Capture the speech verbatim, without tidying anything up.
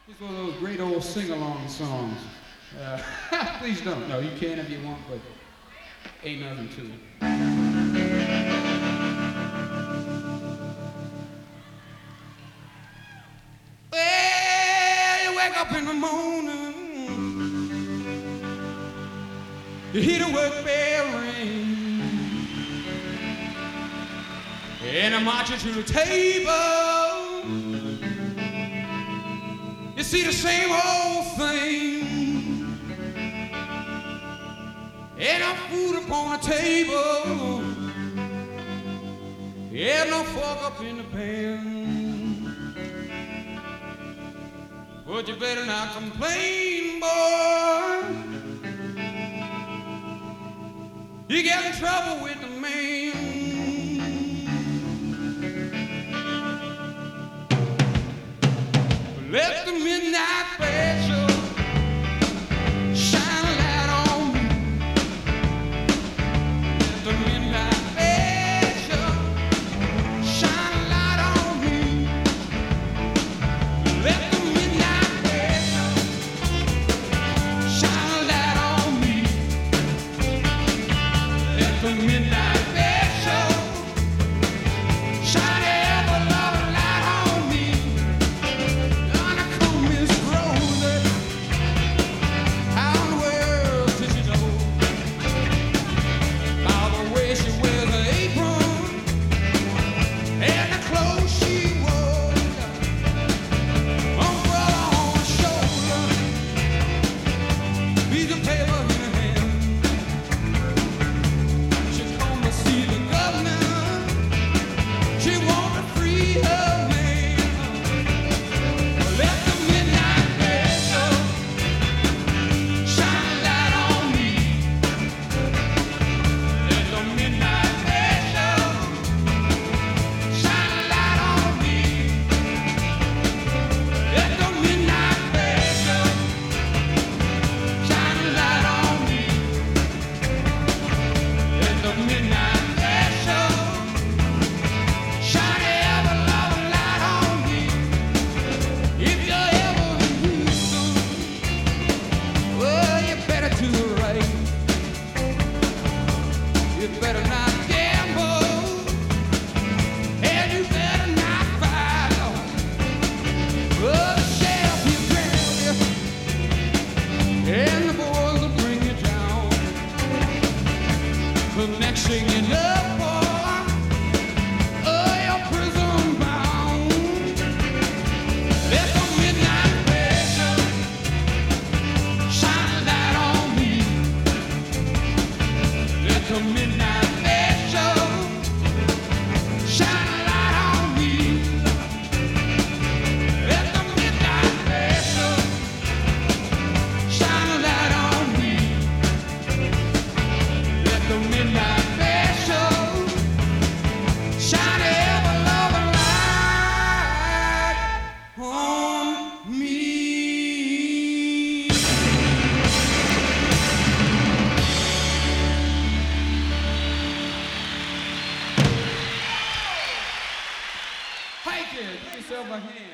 It's one of those great old sing-along songs. Uh, please don't. No, you can if you want, but ain't nothing to it. Well, you wake up in the morning, you hear the work bell ring, and I march you to the table. You see the same old thing, ain't no food upon the table, ain't no fork up in the pan. But you better not complain, boy. You get in trouble with the man. Let the midnight special shine a light on me. Let the midnight special shine a light on me. Let the midnight special shine a light on me. Let the midnight special shine ever loving light on me. Singing up, boy, oh, you're prison bound. Let the midnight special shine a light on me. Let the midnight special shine a light on me. Let the midnight special shine a light on me. Let the midnight Thank you. Give yourself a hand.